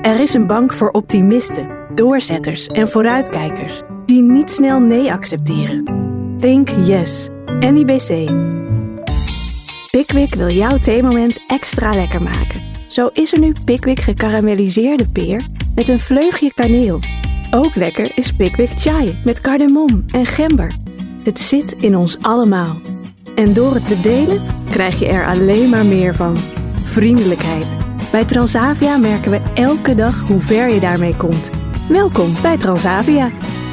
Er is een bank voor optimisten, doorzetters en vooruitkijkers die niet snel nee accepteren. Think yes. NIBC. Pickwick wil jouw theemoment extra lekker maken. Zo is er nu Pickwick gekarameliseerde peer met een vleugje kaneel. Ook lekker is Pickwick chai met cardamom en gember. Het zit in ons allemaal. En door het te delen krijg je er alleen maar meer van. Vriendelijkheid. Bij Transavia merken we elke dag hoe ver je daarmee komt. Welkom bij Transavia.